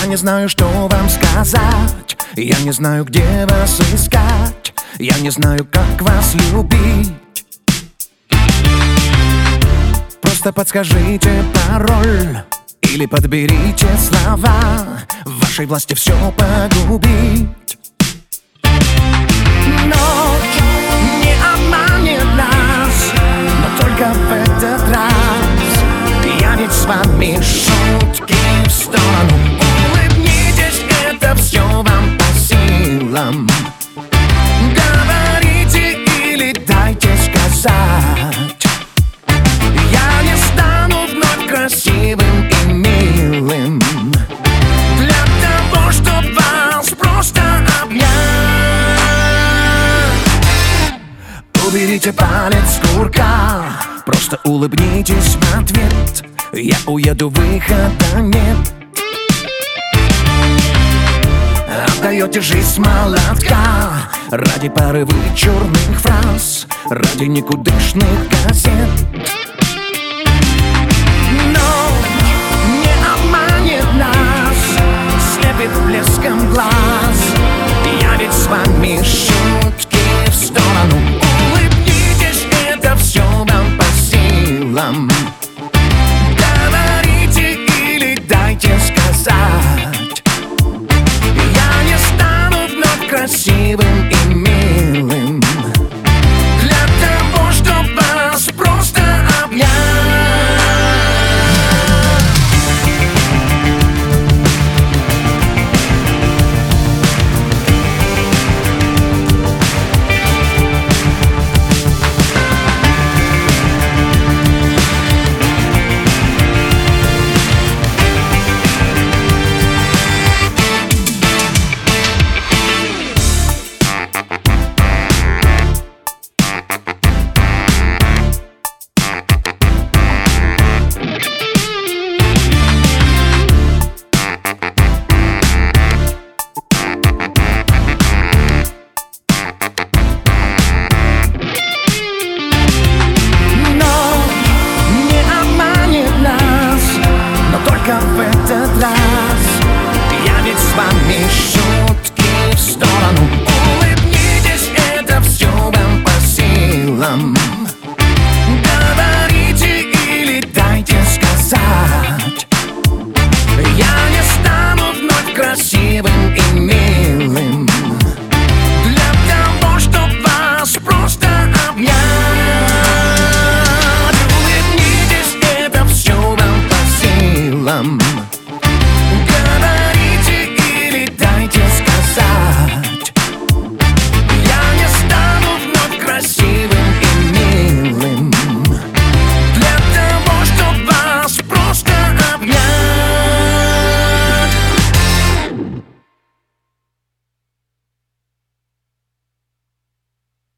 не знаю, что вам сказать. Я не знаю, где вас искать. Я не знаю, как вас любить. Просто подскажите пароль или подберите слова. В вашей власти все погубить. Ночь не обманет нас, но только в этот раз. Я ведь с вами, шутки в сторону. Улыбнитесь, это все вам по силам. Говорите или дайте сказать. Я не стану вновь красивым и милым для того, чтоб вас просто обнять. Уберите палец с курка, просто улыбнитесь в ответ. Я уеду, выхода нет. Отдаете жизнь с молотка ради пары вычурных фраз, ради никудышных газет.